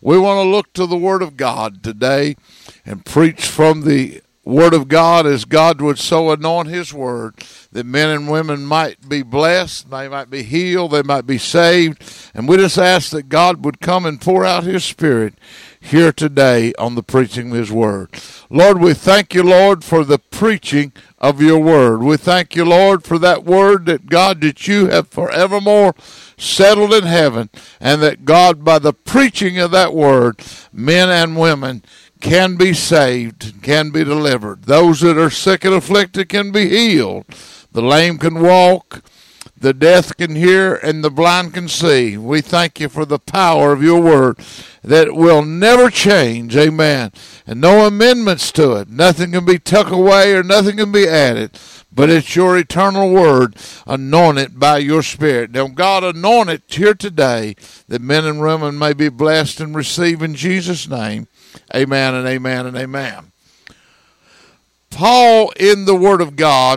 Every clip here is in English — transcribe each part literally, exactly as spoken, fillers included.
We want to look to the Word of God today and preach from the Word of God as God would so anoint His Word that men and women might be blessed, they might be healed, they might be saved. And we just ask that God would come and pour out His Spirit here today on the preaching of His Word. Lord, we thank you, Lord, for the preaching of your Word. We thank you, Lord, for that Word that, God, that you have forevermore settled in heaven, and that, God, by the preaching of that Word, men and women can be saved, can be delivered. Those that are sick and afflicted can be healed. The lame can walk, the deaf can hear, and the blind can see. We thank you for the power of your Word that will never change, amen, and no amendments to it. Nothing can be tucked away or nothing can be added, but it's your eternal Word anointed by your Spirit. Now, God, anoint it here today that men and women may be blessed and receive in Jesus' name. Amen and amen and amen. Paul, in the Word of God,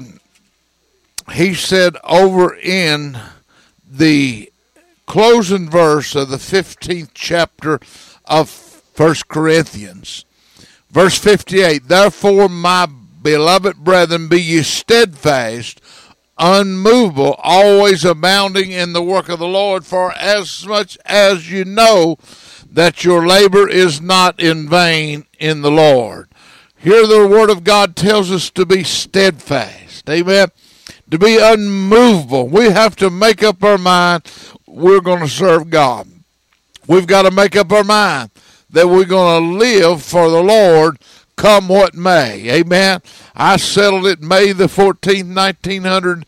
he said over in the closing verse of the fifteenth chapter of First Corinthians, verse fifty-eight, therefore, my beloved brethren, be ye steadfast, unmovable, always abounding in the work of the Lord, for as much as you know that your labor is not in vain in the Lord. Here the Word of God tells us to be steadfast, amen, to be unmovable. We have to make up our mind we're going to serve God. We've got to make up our mind that we're going to live for the Lord come what may, amen. I settled it May the fourteenth, nineteen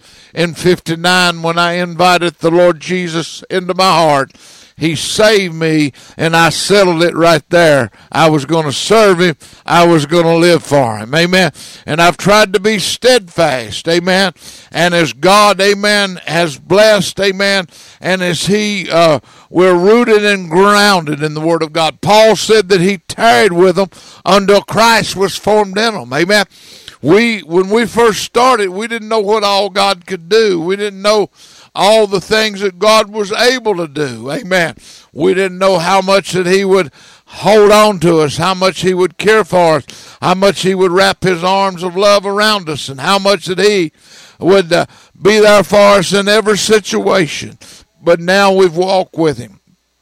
fifty-nine, when I invited the Lord Jesus into my heart. He saved me, and I settled it right there. I was going to serve Him. I was going to live for Him. Amen. And I've tried to be steadfast. Amen. And as God, amen, has blessed, amen, and as He, uh, we're rooted and grounded in the Word of God. Paul said that he tarried with them until Christ was formed in them. Amen. We, when we first started, we didn't know what all God could do. We didn't know all the things that God was able to do. Amen. We didn't know how much that He would hold on to us, how much He would care for us, how much He would wrap His arms of love around us, and how much that He would uh, be there for us in every situation. But now we've walked with Him.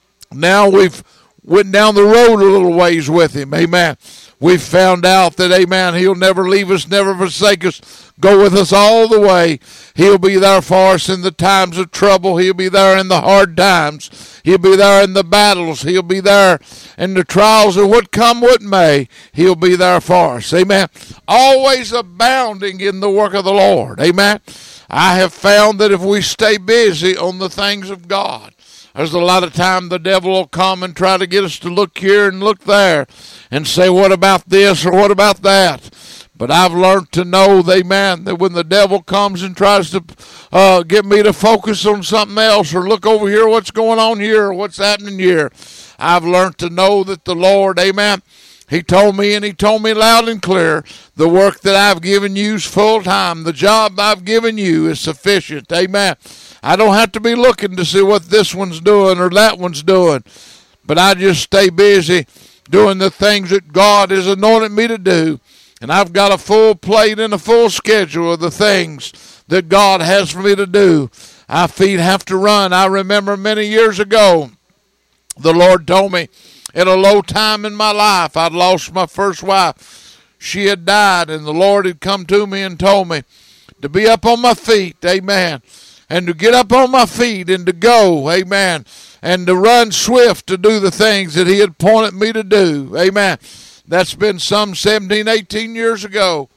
Now we've went down the road a little ways with Him. Amen. We've found out that, amen, He'll never leave us, never forsake us, go with us all the way. He'll be there for us in the times of trouble. He'll be there in the hard times. He'll be there in the battles. He'll be there in the trials, and what come what may, He'll be there for us. Amen. Always abounding in the work of the Lord. Amen. I have found that if we stay busy on the things of God, there's a lot of time the devil will come and try to get us to look here and look there and say, what about this or what about that? But I've learned to know, amen, that when the devil comes and tries to uh, get me to focus on something else or look over here, what's going on here or what's happening here, I've learned to know that the Lord, amen, He told me, and He told me loud and clear, the work that I've given you is full time. The job I've given you is sufficient. Amen. I don't have to be looking to see what this one's doing or that one's doing, but I just stay busy doing the things that God has anointed me to do. And I've got a full plate and a full schedule of the things that God has for me to do. My feet have to run. I remember many years ago, the Lord told me at a low time in my life, I'd lost my first wife. She had died, and the Lord had come to me and told me to be up on my feet, amen, and to get up on my feet and to go, amen, and to run swift to do the things that He had pointed me to do, amen. That's been some seventeen, eighteen years ago.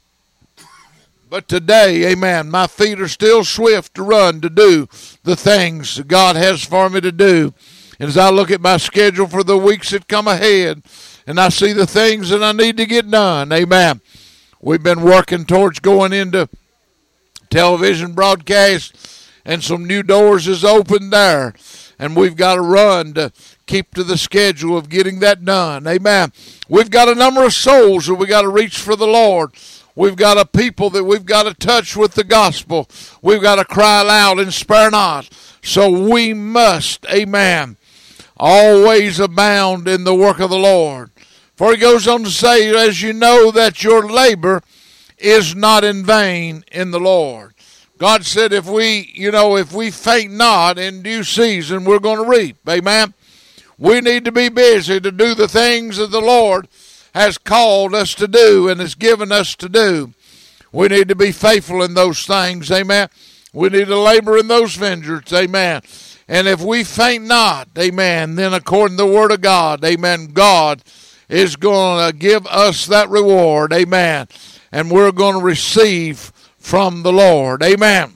But today, amen, my feet are still swift to run to do the things God has for me to do. And as I look at my schedule for the weeks that come ahead, and I see the things that I need to get done, amen, we've been working towards going into television broadcast, and some new doors is open there, and we've got to run to keep to the schedule of getting that done. Amen. We've got a number of souls that we got to reach for the Lord. We've got a people that we've got to touch with the gospel. We've got to cry loud and spare not. So we must, amen, always abound in the work of the Lord. For he goes on to say, as you know that your labor is not in vain in the Lord. God said if we, you know, if we faint not in due season, we're going to reap. Amen. We need to be busy to do the things that the Lord has called us to do and has given us to do. We need to be faithful in those things. Amen. We need to labor in those vineyards. Amen. And if we faint not, amen, then according to the word of God, amen, God is going to give us that reward. Amen. And we're going to receive from the Lord. Amen.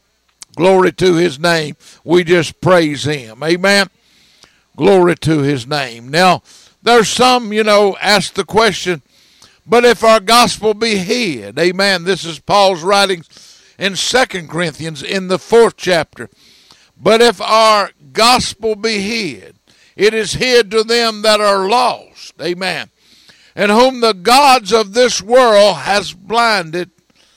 Glory to his name. We just praise him. Amen. Glory to his name. Now, there's some, you know, ask the question, but if our gospel be hid, amen, this is Paul's writings in Second Corinthians in the fourth chapter. But if our gospel be hid, it is hid to them that are lost, amen, and whom the gods of this world has blinded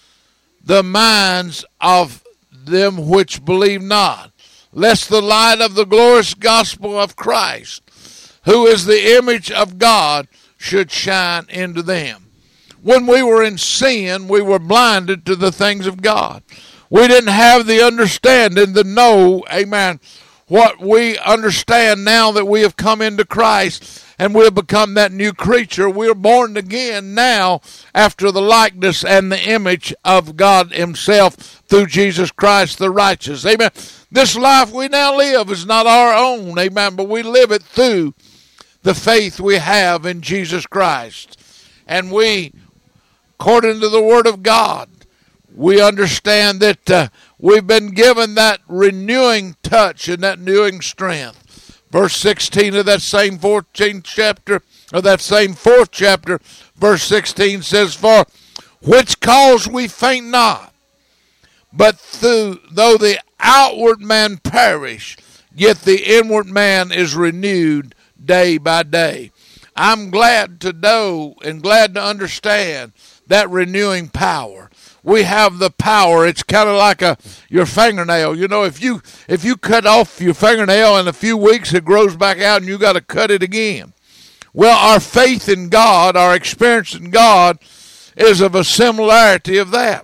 the minds of them which believe not, lest the light of the glorious gospel of Christ, who is the image of God, should shine into them. When we were in sin, we were blinded to the things of God. We didn't have the understanding to know, amen, what we understand now that we have come into Christ and we have become that new creature. We are born again now after the likeness and the image of God himself through Jesus Christ the righteous. Amen. This life we now live is not our own, amen, but we live it through the faith we have in Jesus Christ. And we, according to the word of God, we understand that uh, we've been given that renewing touch and that renewing strength. Verse sixteen of that same fourteenth chapter, or that same fourth chapter, verse sixteen says, for which cause we faint not, but through, though the outward man perish, yet the inward man is renewed day by day. I'm glad to know and glad to understand that renewing power. We have the power. It's kind of like a your fingernail. You know, if you if you cut off your fingernail in a few weeks, it grows back out and you got to cut it again. Well, our faith in God, our experience in God is of a similarity of that.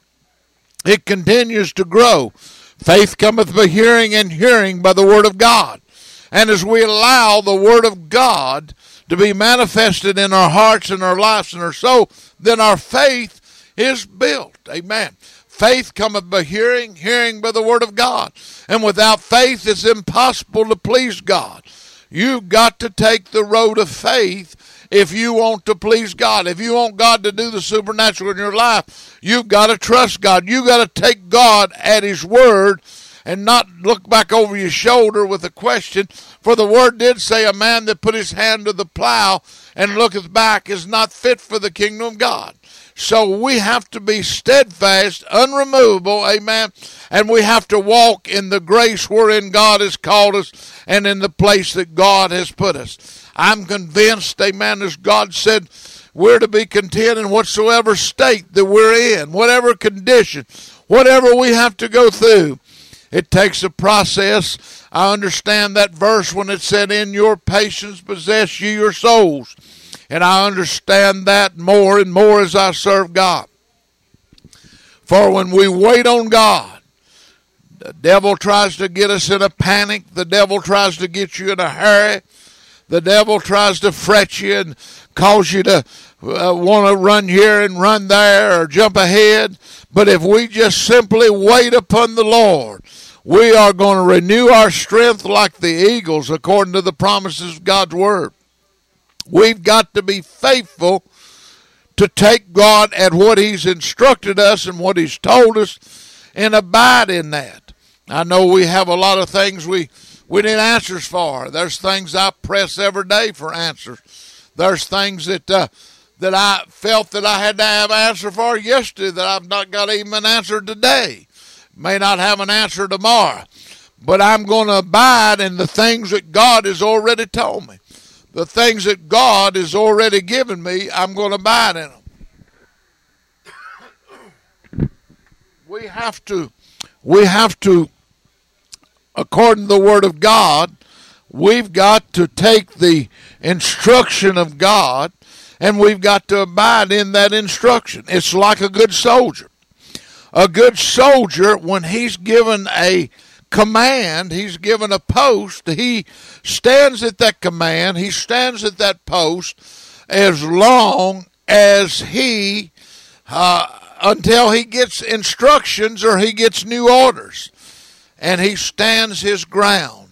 It continues to grow. Faith cometh by hearing, and hearing by the word of God. And as we allow the word of God to be manifested in our hearts and our lives and our soul, then our faith is built. Amen. Faith cometh by hearing, hearing by the word of God. And without faith, it's impossible to please God. You've got to take the road of faith if you want to please God. If you want God to do the supernatural in your life, you've got to trust God. You've got to take God at his word and not look back over your shoulder with a question. For the word did say, a man that put his hand to the plow and looketh back is not fit for the kingdom of God. So we have to be steadfast, unremovable, amen, and we have to walk in the grace wherein God has called us and in the place that God has put us. I'm convinced, amen, as God said, we're to be content in whatsoever state that we're in, whatever condition, whatever we have to go through. It takes a process. I understand that verse when it said, in your patience possess ye your souls. And I understand that more and more as I serve God. For when we wait on God, the devil tries to get us in a panic. The devil tries to get you in a hurry. The devil tries to fret you and cause you to uh, want to run here and run there or jump ahead. But if we just simply wait upon the Lord, we are going to renew our strength like the eagles according to the promises of God's word. We've got to be faithful to take God at what he's instructed us and what he's told us and abide in that. I know we have a lot of things we, we need answers for. There's things I press every day for answers. There's things that uh, that I felt that I had to have an answer for yesterday that I've not got even an answer today. May not have an answer tomorrow. But I'm going to abide in the things that God has already told me. The things that God has already given me, I'm going to abide in them. We have to, we have to, according to the word of God, we've got to take the instruction of God, and we've got to abide in that instruction. It's like a good soldier. A good soldier, when he's given a command, he's given a post, he stands at that command, he stands at that post as long as he, uh, until he gets instructions or he gets new orders, and he stands his ground.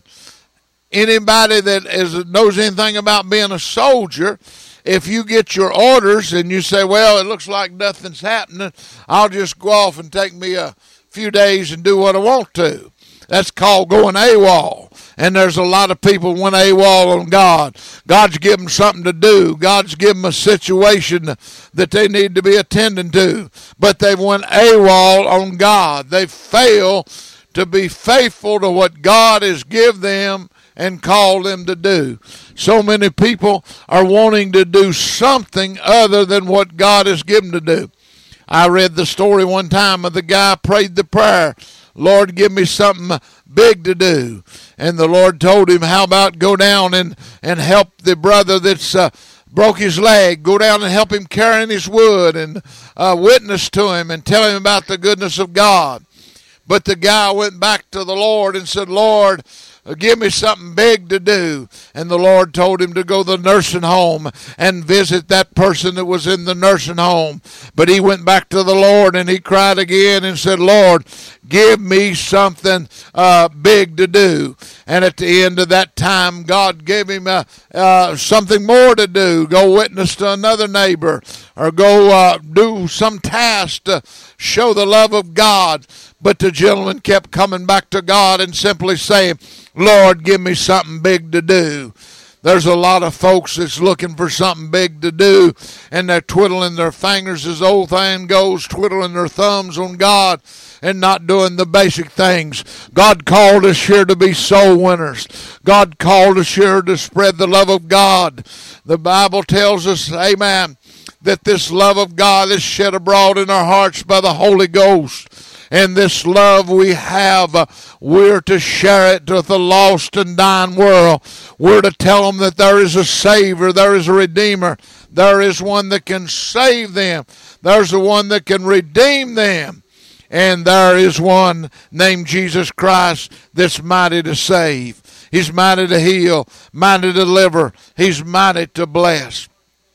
Anybody that is, knows anything about being a soldier, if you get your orders and you say, well, it looks like nothing's happening, I'll just go off and take me a few days and do what I want to. That's called going AWOL. And there's a lot of people went AWOL on God. God's given them something to do. God's given them a situation that they need to be attending to. But they went AWOL on God. They fail to be faithful to what God has given them and called them to do. So many people are wanting to do something other than what God has given to do. I read the story one time of the guy prayed the prayer, Lord, give me something big to do. And the Lord told him, how about go down and, and help the brother that's uh, broke his leg. Go down and help him carrying his wood and uh, witness to him and tell him about the goodness of God. But the guy went back to the Lord and said, Lord, give me something big to do. And the Lord told him to go to the nursing home and visit that person that was in the nursing home. But he went back to the Lord and he cried again and said, Lord, give me something uh, big to do. And at the end of that time, God gave him uh, uh, something more to do. Go witness to another neighbor, or go uh, do some task to show the love of God. But the gentleman kept coming back to God and simply saying, Lord, give me something big to do. There's a lot of folks that's looking for something big to do, and they're twiddling their fingers, as old thing goes, twiddling their thumbs on God and not doing the basic things. God called us here to be soul winners. God called us here to spread the love of God. The Bible tells us, amen, that this love of God is shed abroad in our hearts by the Holy Ghost. And this love we have, uh, we're to share it with the lost and dying world. We're to tell them that there is a Savior, there is a Redeemer, there is one that can save them, there's the one that can redeem them, and there is one named Jesus Christ that's mighty to save. He's mighty to heal, mighty to deliver, he's mighty to bless.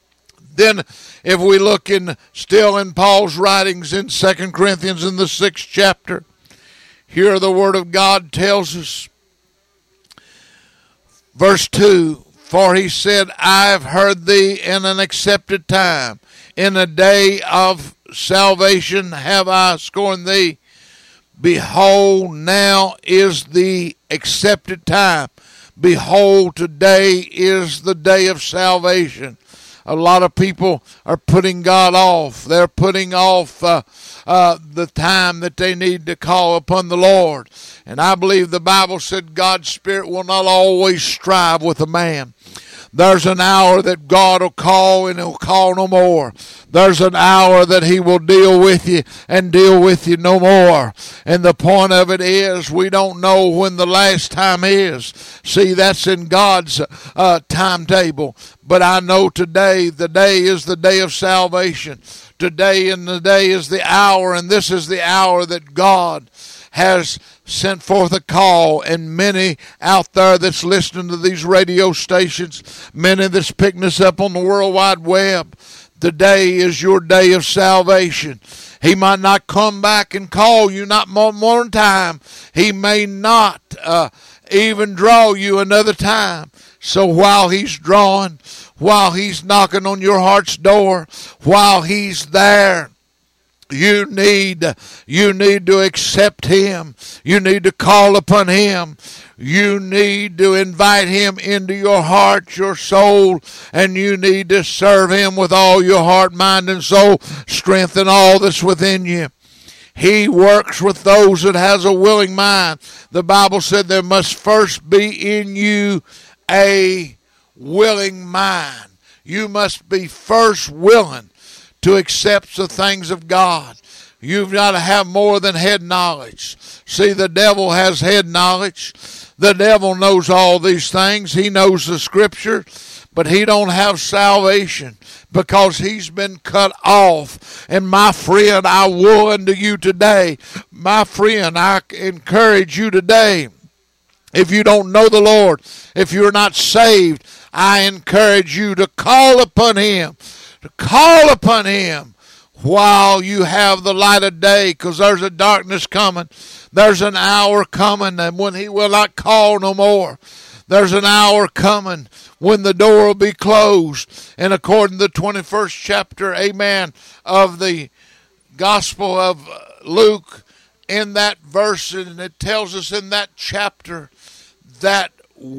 Then if we look in still in Paul's writings in Second Corinthians in the sixth chapter, here the word of God tells us, verse two, for he said, I have heard thee in an accepted time. In a day of salvation have I scorned thee. Behold, now is the accepted time. Behold, today is the day of salvation. A lot of people are putting God off. They're putting off uh, uh, the time that they need to call upon the Lord. And I believe the Bible said God's Spirit will not always strive with a man. There's an hour that God will call and he'll call no more. There's an hour that he will deal with you and deal with you no more. And the point of it is, we don't know when the last time is. See, that's in God's uh, timetable. But I know today, the day is the day of salvation. Today and the day is the hour, and this is the hour that God has sent forth a call, and many out there that's listening to these radio stations, many that's picking us up on the World Wide Web, today is your day of salvation. He might not come back and call you not more, more time. He may not uh, even draw you another time. So while he's drawing, while he's knocking on your heart's door, while he's there, You need, you need to accept him. You need to call upon him. You need to invite him into your heart, your soul, and you need to serve him with all your heart, mind, and soul, strength, and all that's within you. He works with those that has a willing mind. The Bible said there must first be in you a willing mind. You must be first willing to accept the things of God. You've got to have more than head knowledge. See, the devil has head knowledge. The devil knows all these things. He knows the scripture, but he don't have salvation because he's been cut off. And my friend, I woe unto you today. My friend, I encourage you today. If you don't know the Lord, if you're not saved, I encourage you to call upon him. To call upon him while you have the light of day, because there's a darkness coming. There's an hour coming and when he will not call no more. There's an hour coming when the door will be closed. And according to the twenty-first chapter, amen, of the Gospel of Luke, in that verse, and it tells us in that chapter that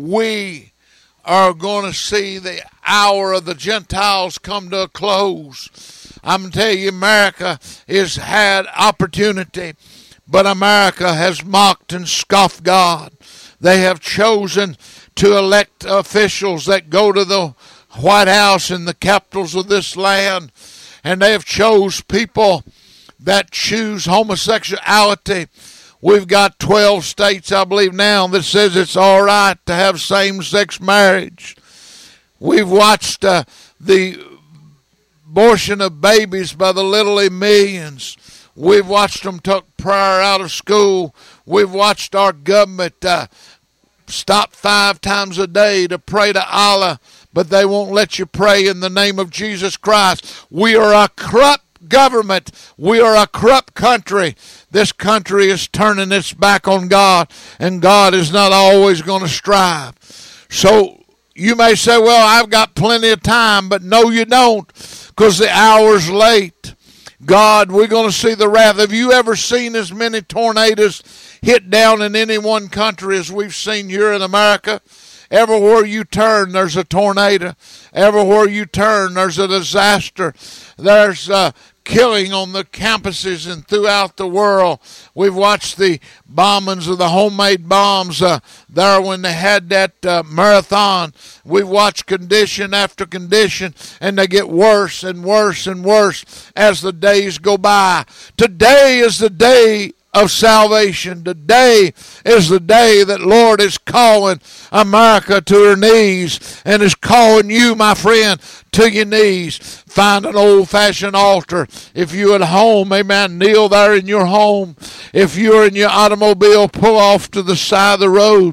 we are going to see the hour of the Gentiles come to a close. I'm going to tell you, America has had opportunity, but America has mocked and scoffed God. They have chosen to elect officials that go to the White House and the capitals of this land, and they have chose people that choose homosexuality. We've got twelve states, I believe now, that says it's all right to have same-sex marriage. We've watched uh, the abortion of babies by the literally millions. We've watched them take prayer out of school. We've watched our government uh, stop five times a day to pray to Allah, but they won't let you pray in the name of Jesus Christ. We are a corrupt government. We are a corrupt country. This country is turning its back on God, and God is not always going to strive. So you may say, well, I've got plenty of time, but no, you don't, because the hour's late. God, we're going to see the wrath. Have you ever seen as many tornadoes hit down in any one country as we've seen here in America? Everywhere you turn, there's a tornado. Everywhere you turn, there's a disaster. There's uh, killing on the campuses and throughout the world. We've watched the bombings of the homemade bombs uh, there when they had that uh, marathon. We've watched condition after condition, and they get worse and worse and worse as the days go by. Today is the day of salvation. Today is the day that Lord is calling America to her knees, and is calling you, my friend, to your knees. Find an old-fashioned altar. If you're at home, amen, kneel there in your home. If you're in your automobile, pull off to the side of the road.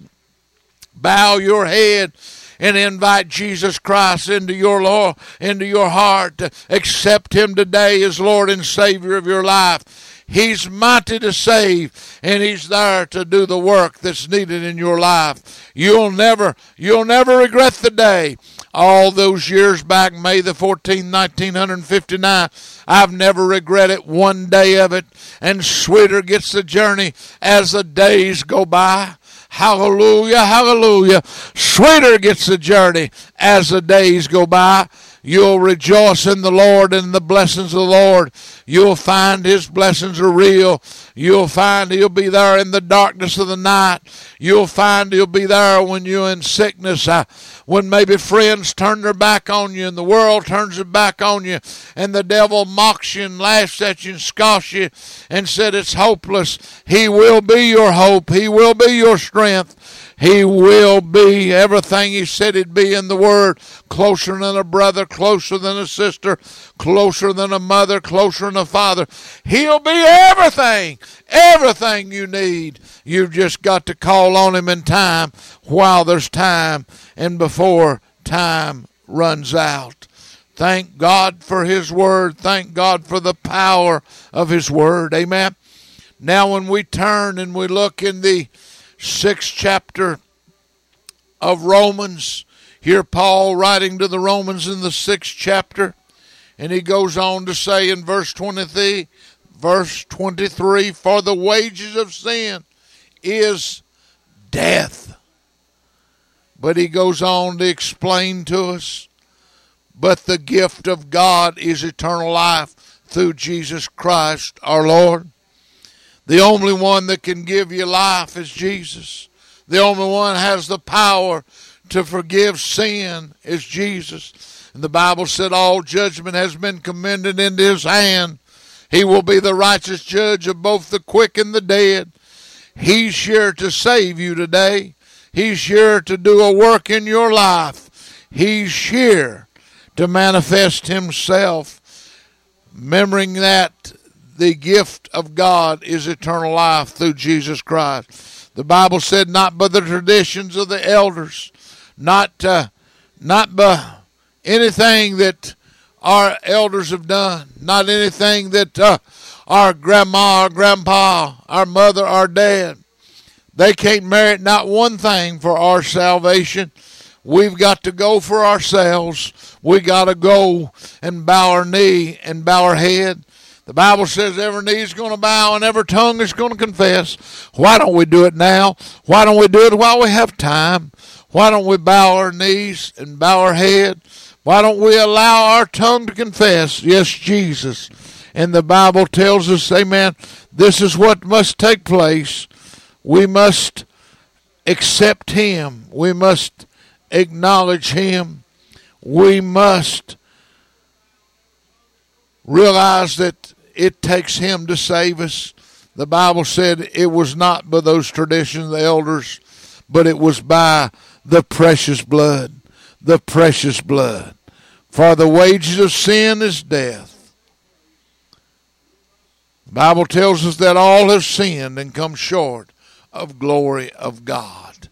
Bow your head and invite Jesus Christ into your Lord, into your heart. Accept him today as Lord and Savior of your life. He's mighty to save, and he's there to do the work that's needed in your life. You'll never, you'll never regret the day. All those years back, May the fourteenth, nineteen fifty-nine, I've never regretted one day of it. And sweeter gets the journey as the days go by. Hallelujah, hallelujah. Sweeter gets the journey as the days go by. You'll rejoice in the Lord and the blessings of the Lord. You'll find his blessings are real. You'll find he'll be there in the darkness of the night. You'll find he'll be there when you're in sickness, uh, when maybe friends turn their back on you and the world turns their back on you, and the devil mocks you and laughs at you and scoffs you and said it's hopeless. He will be your hope. He will be your strength. He will be everything he said he'd be in the Word. Closer than a brother, closer than a sister, closer than a mother, closer than a father. He'll be everything, everything you need. You've just got to call on him in time while there's time and before time runs out. Thank God for his Word. Thank God for the power of his Word. Amen. Now when we turn and we look in the sixth chapter of Romans, here Paul writing to the Romans in the sixth chapter, and he goes on to say in verse twenty-three, verse twenty-three, for the wages of sin is death. But he goes on to explain to us, but the gift of God is eternal life through Jesus Christ our Lord. The only one that can give you life is Jesus. The only one that has the power to forgive sin is Jesus. And the Bible said all judgment has been commended into his hand. He will be the righteous judge of both the quick and the dead. He's here to save you today. He's here to do a work in your life. He's here to manifest himself, remembering that the gift of God is eternal life through Jesus Christ. The Bible said, not by the traditions of the elders, not uh, not by anything that our elders have done, not anything that uh, our grandma, our grandpa, our mother, our dad, they can't merit not one thing for our salvation. We've got to go for ourselves. We got to go and bow our knee and bow our head. The Bible says every knee is going to bow and every tongue is going to confess. Why don't we do it now? Why don't we do it while we have time? Why don't we bow our knees and bow our head? Why don't we allow our tongue to confess, yes, Jesus? And the Bible tells us, amen, this is what must take place. We must accept him. We must acknowledge him. We must realize that it takes him to save us. The Bible said it was not by those traditions of the elders, but it was by the precious blood, the precious blood. For the wages of sin is death. The Bible tells us that all have sinned and come short of glory of God.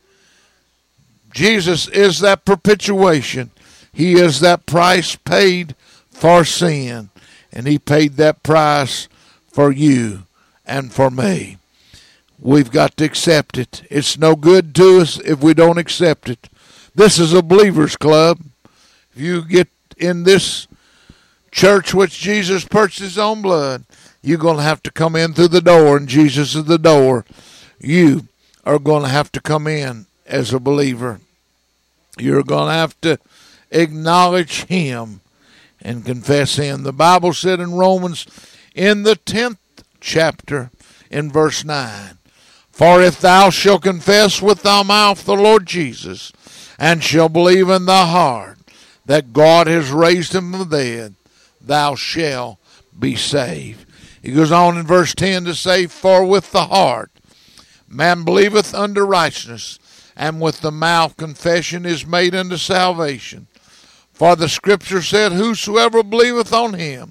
Jesus is that perpetuation. He is that price paid for sin. And he paid that price for you and for me. We've got to accept it. It's no good to us if we don't accept it. This is a believer's club. If you get in this church which Jesus purchased his own blood, you're going to have to come in through the door, and Jesus is the door. You are going to have to come in as a believer. You're going to have to acknowledge him and confess him. The Bible said in Romans, in the tenth chapter, in verse nine, for if thou shalt confess with thy mouth the Lord Jesus, and shalt believe in thy heart that God has raised him from the dead, thou shalt be saved. He goes on in verse ten to say, for with the heart man believeth unto righteousness, and with the mouth confession is made unto salvation. For the scripture said, whosoever believeth on him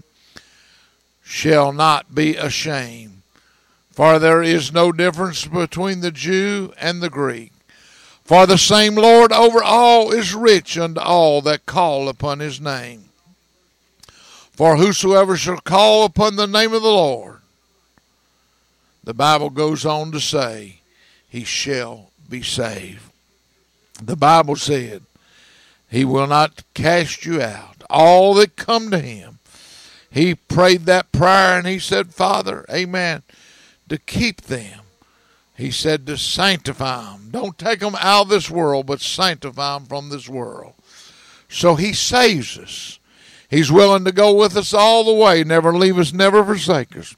shall not be ashamed. For there is no difference between the Jew and the Greek. For the same Lord over all is rich unto all that call upon his name. For whosoever shall call upon the name of the Lord, the Bible goes on to say, he shall be saved. The Bible said, he will not cast you out. All that come to him. He prayed that prayer and he said, Father, amen, to keep them. He said to sanctify them. Don't take them out of this world, but sanctify them from this world. So he saves us. He's willing to go with us all the way, never leave us, never forsake us.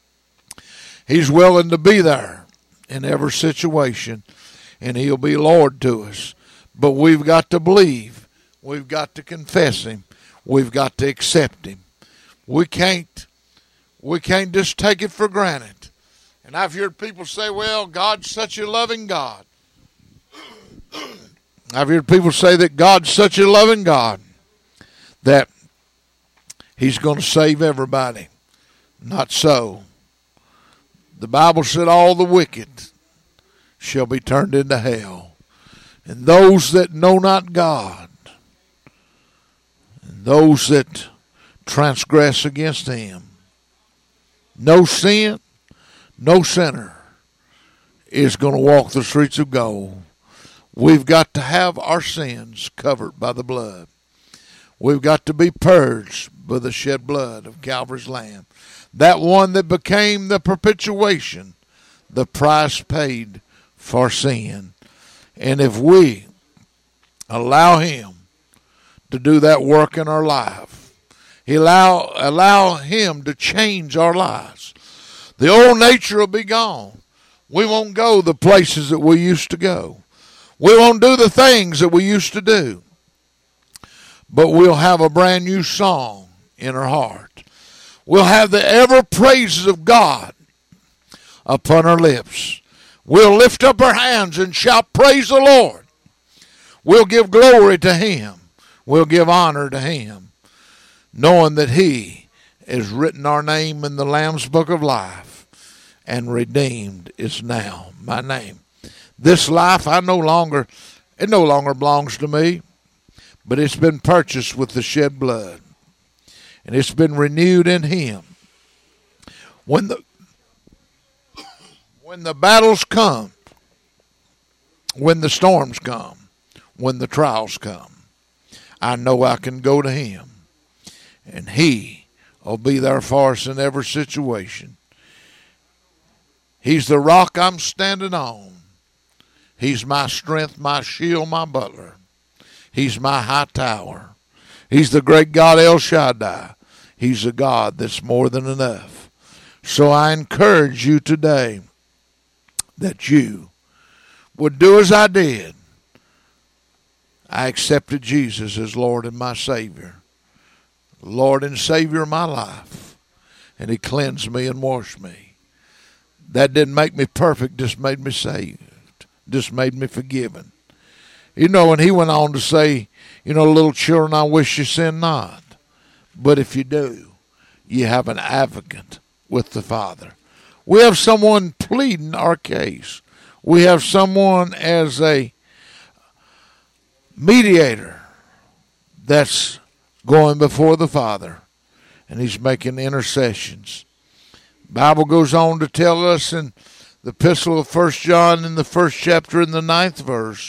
He's willing to be there in every situation, and he'll be Lord to us. But we've got to believe. We've got to confess him. We've got to accept him. We can't, we can't just take it for granted. And I've heard people say, well, God's such a loving God. I've heard people say that God's such a loving God that he's going to save everybody. Not so. The Bible said all the wicked shall be turned into hell. And those that know not God, and those that transgress against him, no sin, no sinner is going to walk the streets of gold. We've got to have our sins covered by the blood. We've got to be purged by the shed blood of Calvary's Lamb. That one that became the perpetuation, the price paid for sin. And if we allow him to do that work in our life, allow, allow him to change our lives, the old nature will be gone. We won't go the places that we used to go. We won't do the things that we used to do. But we'll have a brand new song in our heart. We'll have the ever praises of God upon our lips. We'll lift up our hands and shout, praise the Lord. We'll give glory to him. We'll give honor to him, knowing that he has written our name in the Lamb's Book of Life, and redeemed is now my name. This life I no longer, it no longer belongs to me, but it's been purchased with the shed blood, and it's been renewed in him. When the when the battles come, when the storms come, when the trials come, I know I can go to him, and he will be there for us in every situation. He's the rock I'm standing on. He's my strength, my shield, my butler. He's my high tower. He's the great God El Shaddai. He's a God that's more than enough. So I encourage you today that you would do as I did. I accepted Jesus as Lord and my Savior. Lord and Savior of my life. And he cleansed me and washed me. That didn't make me perfect, just made me saved. Just made me forgiven. You know, and he went on to say, you know, little children, I wish you sin not. But if you do, you have an advocate with the Father. We have someone pleading our case. We have someone as a mediator that's going before the Father, and he's making intercessions. The Bible goes on to tell us in the epistle of First John in the first chapter in the ninth verse,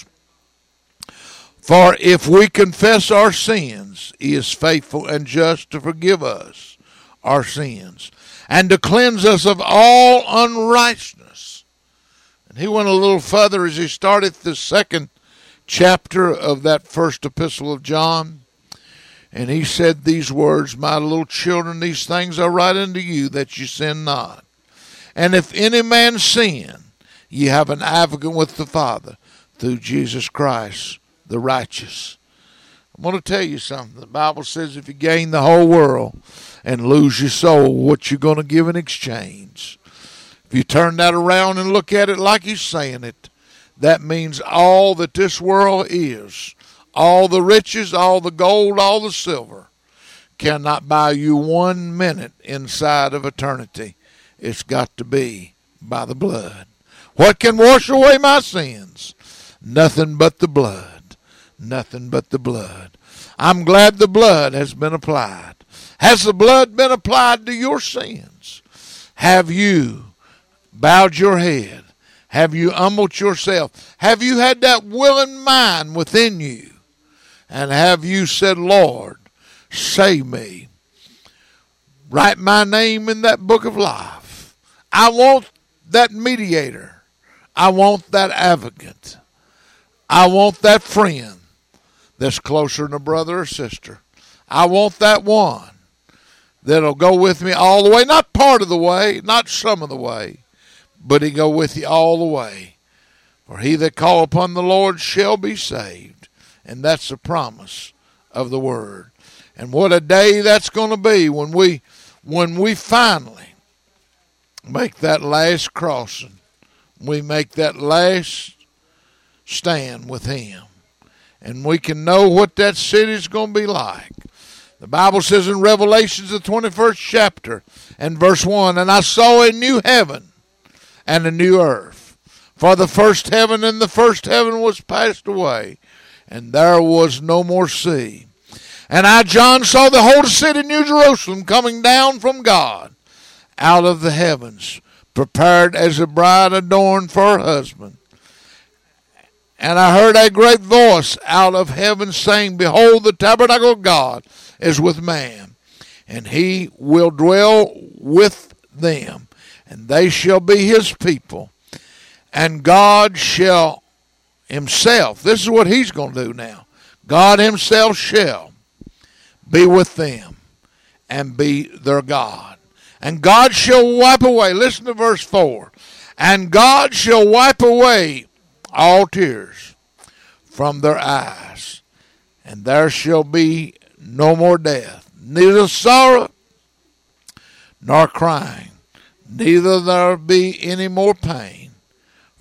for if we confess our sins, he is faithful and just to forgive us our sins and to cleanse us of all unrighteousness. And he went a little further as he started the second chapter of that first epistle of John. And he said these words, my little children, these things I write unto you that you sin not. And if any man sin, ye have an advocate with the Father through Jesus Christ, the righteous. I'm going to tell you something. The Bible says if you gain the whole world and lose your soul, what you going to give in exchange? If you turn that around and look at it like he's saying it, that means all that this world is, all the riches, all the gold, all the silver, cannot buy you one minute inside of eternity. It's got to be by the blood. What can wash away my sins? Nothing but the blood. Nothing but the blood. I'm glad the blood has been applied. Has the blood been applied to your sins? Have you bowed your head? Have you humbled yourself? Have you had that willing mind within you? And have you said, Lord, save me. Write my name in that book of life. I want that mediator. I want that advocate. I want that friend that's closer than a brother or sister. I want that one that'll go with me all the way, not part of the way, not some of the way, but he go with you all the way. For he that call upon the Lord shall be saved. And that's the promise of the word. And what a day that's going to be when we when we finally make that last crossing. We make that last stand with him. And we can know what that city is going to be like. The Bible says in Revelations, the twenty-first chapter, and verse one, and I saw a new heaven and a new earth. For the first heaven and the first heaven was passed away, and there was no more sea. And I, John, saw the holy city, New Jerusalem, coming down from God out of the heavens, prepared as a bride adorned for her husband. And I heard a great voice out of heaven saying, behold, the tabernacle of God is with man, and he will dwell with them, and they shall be his people. And God shall himself, this is what he's going to do now, God himself shall be with them and be their God. And God shall wipe away, listen to verse four, and God shall wipe away all tears from their eyes, and there shall be no more death, neither sorrow nor crying, neither there be any more pain,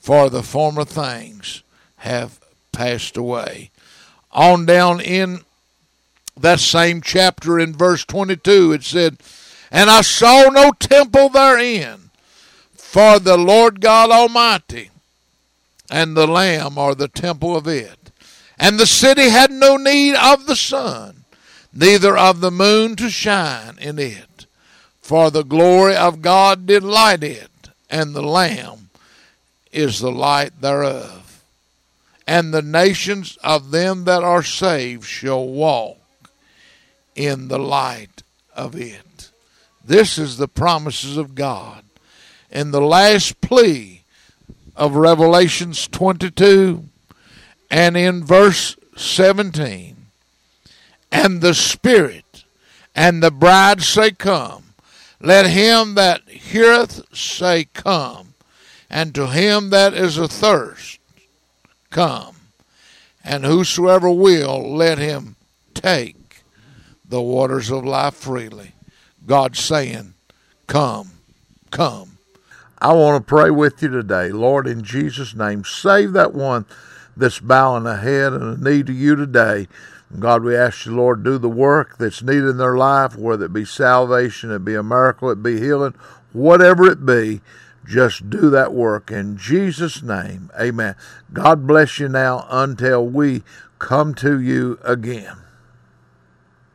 for the former things have passed away. On down in that same chapter in verse twenty-two, it said, and I saw no temple therein, for the Lord God Almighty and the Lamb are the temple of it. And the city had no need of the sun, neither of the moon to shine in it. For the glory of God did light it, and the Lamb is the light thereof. And the nations of them that are saved shall walk in the light of it. This is the promises of God. In the last plea of Revelations twenty-two, and in verse seventeen, and the Spirit and the bride say, come. Let him that heareth say, come. And to him that is athirst, come. And whosoever will, let him take the waters of life freely. God saying, come, come. I want to pray with you today. Lord, in Jesus' name, save that one that's bowing a head and a knee to you today. God, we ask you, Lord, do the work that's needed in their life, whether it be salvation, it be a miracle, it be healing, whatever it be, just do that work. In Jesus' name, amen. God bless you now until we come to you again.